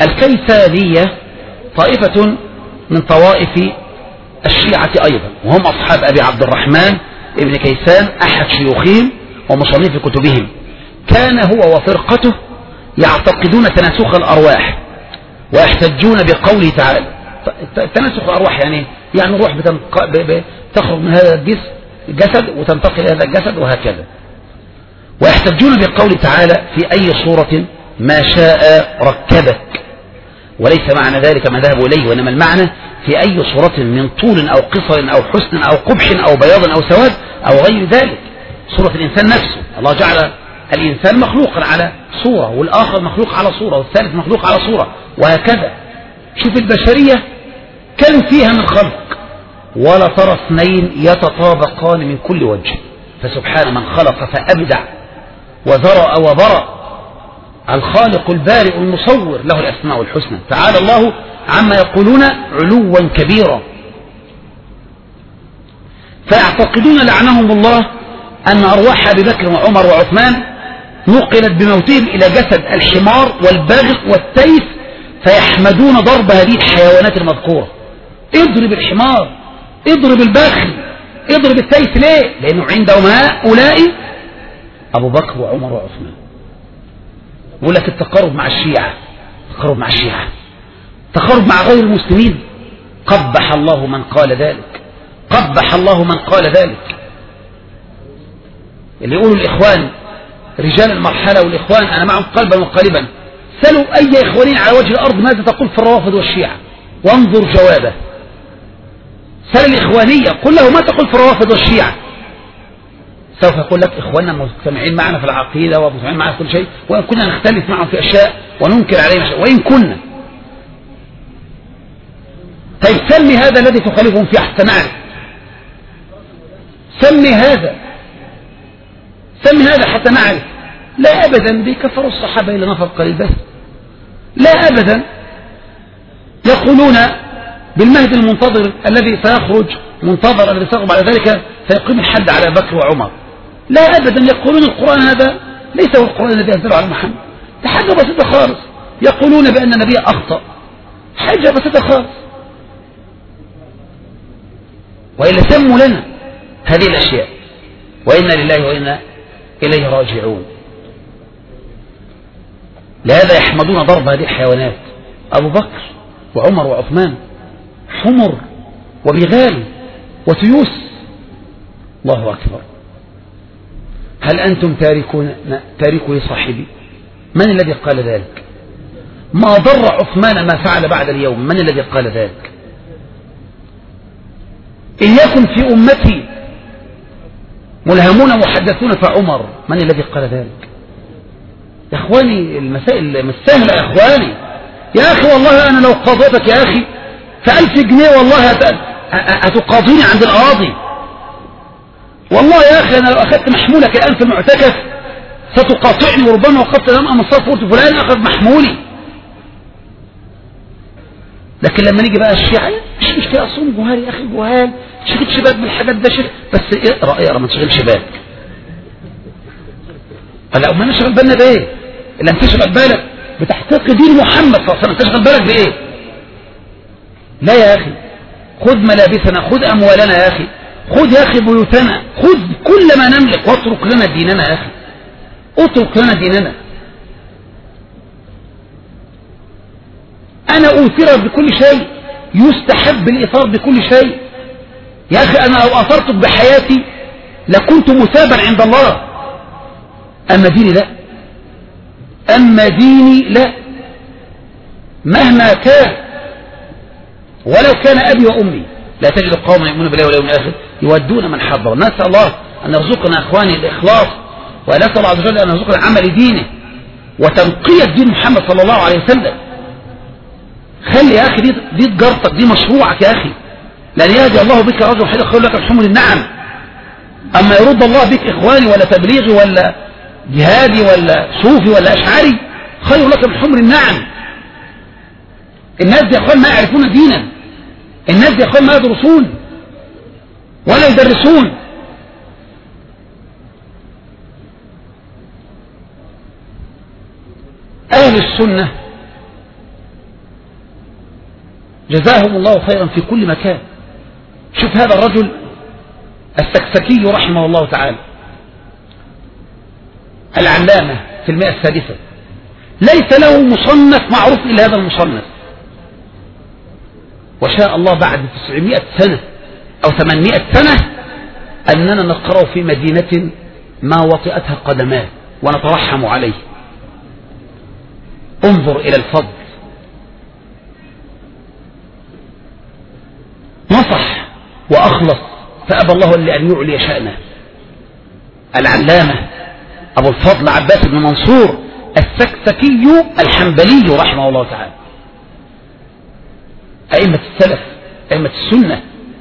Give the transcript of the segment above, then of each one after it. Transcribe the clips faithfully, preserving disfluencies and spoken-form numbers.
الكيسانية طائفة من طوائف الشيعة أيضا، وهم أصحاب أبي عبد الرحمن ابن كيسان أحد شيوخهم ومصنف كتبهم. كان هو وفرقته يعتقدون تناسخ الأرواح ويحتجون بقوله تعالى. تناسخ الأرواح يعني يعني الروح تخرج من هذا الجسد وتنتقل إلى هذا الجسد وهكذا. ويحتجون بقوله تعالى في أي صورة ما شاء ركبك، وليس معنى ذلك ما ذهبوا إليه، وإنما المعنى في أي صورة من طول أو قصر أو حسن أو قبح أو بياض أو سواد أو غير ذلك. صورة الإنسان نفسه، الله جعل الإنسان مخلوقا على صورة، والآخر مخلوق على صورة، والثالث مخلوق على صورة، وهكذا. شوف البشرية كم فيها من خلق، ولا ترى اثنين يتطابقان من كل وجه. فسبحان من خلق فأبدع وذرأ وبرأ، الخالق البارئ المصور له الأسماء الحسنى، تعالى الله عما يقولون علوا كبيرا. فيعتقدون لعنهم الله أن أرواح أبي بكر وعمر وعثمان نقلت بموتهم إلى جسد الحمار والبغل والتيس، فيحمدون ضرب هذه الحيوانات المذكورة. اضرب الحمار، اضرب البغل، اضرب التيس. ليه؟ لأنه عندهم هؤلاء أبو بكر وعمر وعثمان. يقول لك التقارب مع الشيعة، التقارب مع الشيعة، التقارب مع غير المسلمين. قبح الله من قال ذلك، قبح الله من قال ذلك. اللي يقولوا الإخوان رجال المرحلة والإخوان أنا معهم قلبا وقالبا، سألوا أي إخوانين على وجه الأرض ماذا تقول في الروافض والشيعة، وانظر جوابه. سأل الإخوانية قل له ما تقول في الروافض والشيعة، سوف يقول لك إخواننا مجتمعين معنا في العقيدة ومجتمعين معنا في كل شيء، وإن كنا نختلف معهم في أشياء وننكر عليهم أشياء وإن كنا. طيب سمي هذا الذي تخالفهم فيه حتى نعرف، سمي هذا، سمي هذا حتى نعرف. لا أبدا بيكفروا الصحابة إلا نفر قليل بس، لا أبدا. يقولون بالمهدي المنتظر الذي سيخرج منتظر الذي سيخرج بعد ذلك فيقيم الحد على بكر وعمر، لا أبدا. يقولون القرآن هذا ليس هو القرآن الذي أنزله على محمد، ده حاجة بسيطة خالص. يقولون بأن النبي أخطأ، حاجة بسيطة خالص. وإلا سموا لنا هذه الأشياء، وإنا لله وإنا إليه راجعون. لهذا يحمدون ضرب هذه الحيوانات، أبو بكر وعمر وعثمان، حمر وبغال وتيوس. الله أكبر. هل أنتم تاركون تاركوا صاحبي؟ من الذي قال ذلك؟ ما ضر عثمان ما فعل بعد اليوم، من الذي قال ذلك؟ إن يكن في أمتي ملهمون محدثون فعمر، من الذي قال ذلك؟ يا أخواني المسائل مش سهلة يا أخواني. يا أخي والله أنا لو قاضيتك يا أخي فألف جنيه والله هتقاضيني عند القاضي. والله يا أخي أنا لو أخذت محمولك الآن في المعتكف ستقاطعني، وربما وقفت أمام أمصار قلت فلان أخذ محمولي. لكن لما نيجي بقى الشيعة مش مشكلة، أصوم جهال يا أخي، جهال شغل شباب بالحاجات ده شيخ، بس اقرأ اقرأ ما تشغل شباب. لا ما نشغل بالنا بإيه؟ لم تشغل بالك بتحقيق دين محمد صلى الله عليه وسلم، تشغل بالك بإيه؟ لا يا أخي، خذ ملابسنا، خذ أموالنا يا أخي، خذ يا أخي بيوتنا، خذ كل ما نملك، واترك لنا ديننا يا أخي، اترك لنا ديننا. أنا أوثر بكل شيء، يستحب الإثار بكل شيء يا أخي. أنا لو أثرتك بحياتي لكنت مثابا عند الله. أما ديني لا، أما ديني لا، مهما كان، ولو كان أبي وأمي. لا تجد قوما يؤمنون بالله واليوم الآخر يودون من حضر. نسأل الله أن يرزقنا أخواني الإخلاص، ونسأل الله عز وجل أن يرزقنا عمل دينه وتنقية دين محمد صلى الله عليه وسلم. خلي يا أخي دي, دي تجارتك، دي مشروعك يا أخي. لأن يهدي الله بك رجل حين خير لك الحمد النعم. أما يرد الله بك إخواني ولا تبليغي ولا جهادي ولا صوفي ولا أشعري خير لك من حمر النعم. الناس دي يا أخوان ما يعرفون دينا، الناس دي يا أخوان ما يدرسون ولا يدرسون. أهل السنة جزاهم الله خيرا في كل مكان. شوف هذا الرجل السكسكي رحمه الله تعالى العلامة في المئة السادسة، ليس له مصنف معروف إلا هذا المصنف، وشاء الله بعد تسعمائة سنة أو ثمانمائة سنة أننا نقرأ في مدينة ما وطئتها قدماه ونترحم عليه. انظر إلى الفضل. نصح وأخلص فأبى الله إلا أن يعلي شأنه. العلامة أبو الفضل عباس بن منصور السكسكي الحنبلي رحمه الله تعالى، أئمة السلف أئمة السنة.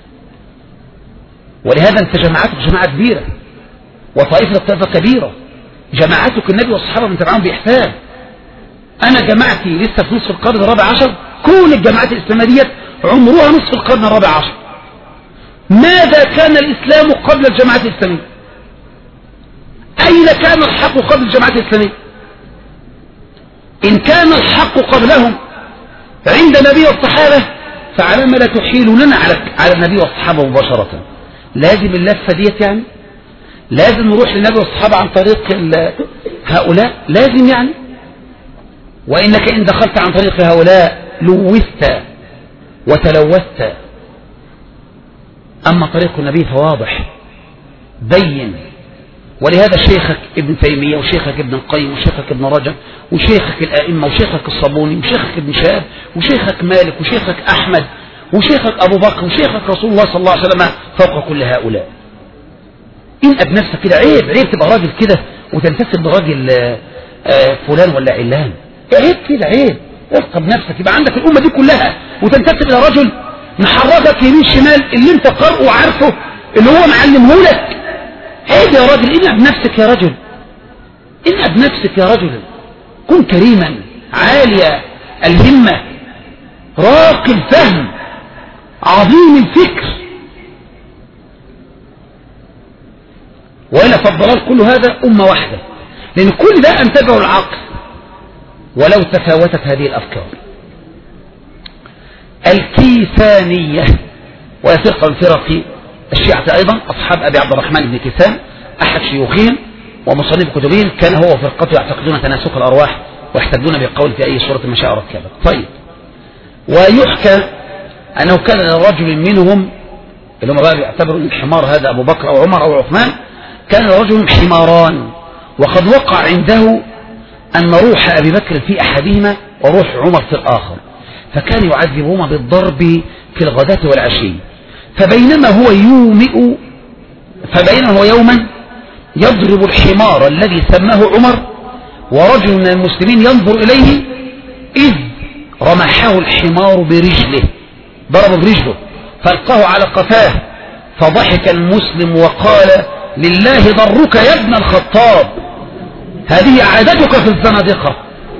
ولهذا أنت جماعتك جماعة كبيرة وطائفة طائفة كبيرة. جماعتك النبي والصحابة من تبعهم بإحسان. أنا جماعتي لسه في نصف القرن الرابع عشر، كل الجماعات الإسلامية عمرها نصف القرن الرابع عشر. ماذا كان الإسلام قبل الجماعات الإسلامية؟ أين كان الحق قبل الجماعات الإسلامية؟ إن كان الحق قبلهم عند النبي والصحابة فعلى ما لا تحيلوننا على على النبي والصحابة مباشرة. لازم اللفة ديت يعني؟ لازم نروح للنبي والصحابة عن طريق هؤلاء؟ لازم يعني؟ وإنك إن دخلت عن طريق هؤلاء لوثت وتلوثت. أما طريق النبي فواضح بين. ولهذا شيخك ابن تيمية وشيخك ابن القيم وشيخك ابن رجب وشيخك الآئمة وشيخك الصابوني وشيخك ابن شهاب وشيخك مالك وشيخك أحمد وشيخك أبو بكر وشيخك رسول الله صلى الله عليه وسلم فوق كل هؤلاء. إنقذ نفسك كده. عيب عيب تبقى راجل كده وتنتسب لراجل فلان ولا علان. عيب كده عيب. ارقب نفسك. يبقى عندك الأمة دي كلها وتنتسب إلى رجل محركك يمين شمال اللي انت قرأه وعارفه اللي هو معلمه لك. عيب يا راجل. انقذ نفسك يا رجل. انقذ نفسك يا رجل. كن كريما عالي الهمة راقي الفهم عظيم الفكر. وإلا فالضلال كل هذا أمة واحدة، لأن كل ده أنتجه العقل ولو تفاوتت هذه الأفكار. الكيسانية وهي فرقة من فرق الشيعة أيضا، أصحاب أبي عبد الرحمن بن كيسان أحد شيوخهم ومصنف كتبهم، كان هو وفرقته يعتقدون تناسك الأرواح ويحتجون بقول في أي صورة ما شاء ركبت. طيب، ويحكى أنه كان رجل منهم اللي هم بقى بيعتبروا الحمار هذا أبو بكر أو عمر أو عثمان، كان رجل حماران، وقد وقع عنده أن روح أبي بكر في أحدهما وروح عمر في الآخر، فكان يعذبهما بالضرب في الغداة والعشي. فبينما هو يومئ فبينما هو يوما يضرب الحمار الذي سماه عمر ورجل من المسلمين ينظر إليه، إذ رمحه الحمار برجله، ضربه برجله فألقاه على قفاه، فضحك المسلم وقال: لله ضرك يا ابن الخطاب، هذه عادتك في الزنادقة.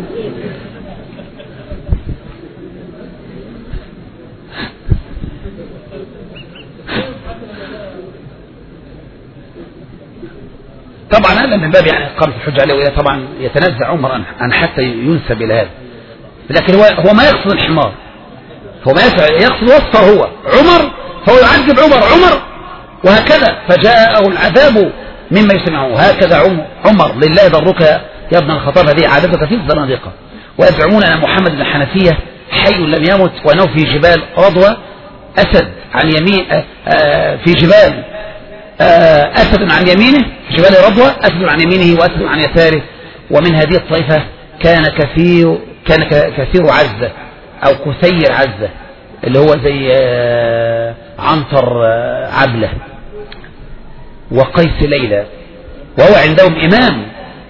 طبعا هذا من باب يعني إقامة الحجة عليه، وإذا طبعا يتنزع عمر عن حتى ينسب إلى هذا، لكن هو هو ما يقصد الحمار، هو ما يقصد وصفه هو عمر، فهو يعذب عمر عمر وهكذا، فجاءه العذاب مما يسمعه. هكذا عمر: لله ضرك يا ابن الخطاب، هذه عادتك في الزنادقة. ويزعمون أن محمد بن حنفية حي لم يمت، وأنه في جبال رضوى أسد عن يمين في جبال أسد عن يمينه، في جبال رضوى أسد عن يمينه وأسد عن يساره. ومن هذه الطائفة كان كثير كان كثير عزة أو كثير عزة، اللي هو زي عنتر عبلة وقيس ليلى، وهو عندهم إمام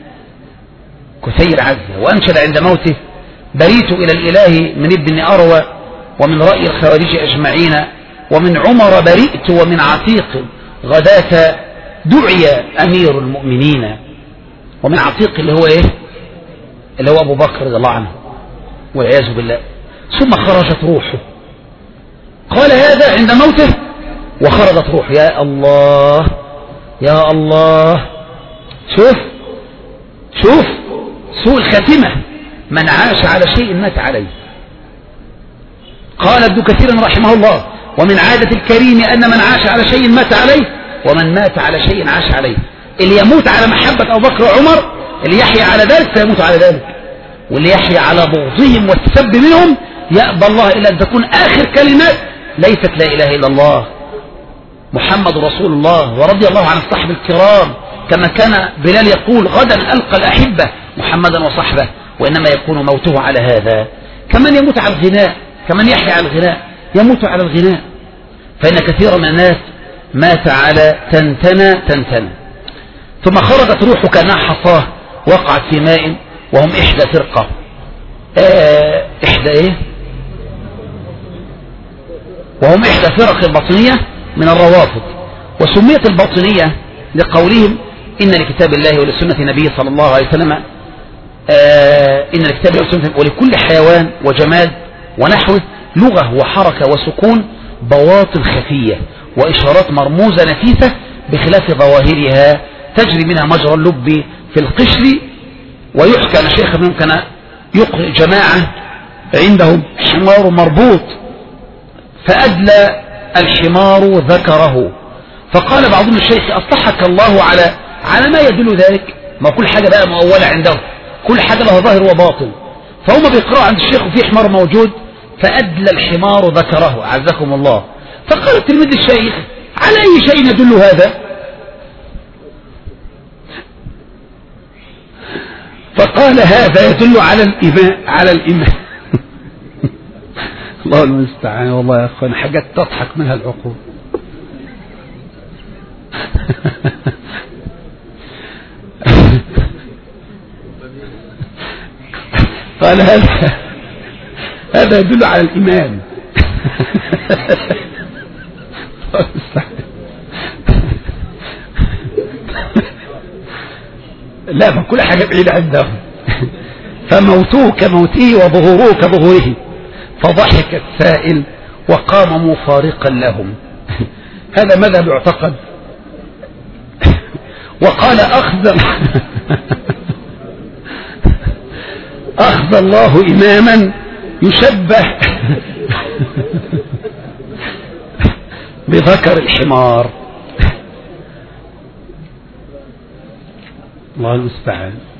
كثير عزة. وأنشد عند موته: بريت إلى الإله من ابن أروى ومن رأي الخوارج أجمعين، ومن عمر بريت ومن عتيق غداة دعي أمير المؤمنين. ومن عتيق اللي هو إيه؟ اللي هو أبو بكر رضي الله عنه والعياذ بالله. ثم خرجت روحه، قال هذا عند موته، وخرجت روحه. يا الله يا الله، شوف شوف سوء الخاتمة، من عاش على شيء مات عليه. قال ابن كثير رحمه الله: ومن عادة الكريم أن من عاش على شيء مات عليه، ومن مات على شيء عاش عليه. اللي يموت على محبة أبو بكر وعمر، اللي يحيى على ذلك سيموت على ذلك، واللي يحيى على بغضهم والسب منهم يأبى الله إلا أن تكون آخر كلمات ليست لا إله إلا الله محمد رسول الله. ورضي الله عن الصحب الكرام، كما كان بلال يقول: غدا ألقى الأحبة محمدا وصحبه، وإنما يكون موته على هذا. كمن يموت على الغناء، كمن يحيى على الغناء يموت على الغناء. فإن كثيرا من الناس مات على تنتنى تنتنى. ثم خرجت روحه كأنها حصاه وقعت في ماء، وهم إحدى فرقة. آه إحدى إيه؟ وهم إحدى فرق الباطنية من الروافض. وسميت الباطنية لقولهم: إن لكتاب الله ولسنة النبي صلى الله عليه وسلم آه إن لكتاب الله ولسنة، ولكل حيوان وجماد ونحوه لغة وحركة وسكون، بواطن خفية وإشارات مرموزة نفيسة بخلاف ظواهرها تجري منها مجرى اللب في القشر. ويحكى أن شيخ منهم كان يقرئ جماعة عندهم حمار مربوط، فأدلى الحمار ذكره، فقال بعضهم الشيخ: أصلحك الله على على ما يدل ذلك. ما كل حاجة بقى مؤولة عندهم، كل حاجة لها ظاهر وباطن. فهم بيقرأوا عند الشيخ وفي حمار موجود، فأدلى الحمار ذكره عزكم الله. فقال التلميذ للشيخ: على أي شيء يدل هذا؟ فقال: هذا يدل على الإيمان، على الإيمان. الله المستعان. والله يا أخوان حاجات تضحك منها العقول. قال: هذا هذا يدل على الإيمان. لا، ما كل حاجة بعيدة عندهم. فموتوه كموته وظهوره كظهوره. فضحك السائل وقام مفارقا لهم. هذا ماذا يعتقد؟ وقال: أخذ أخذ الله إماما يشبه بذكر الحمار. الله المستعان.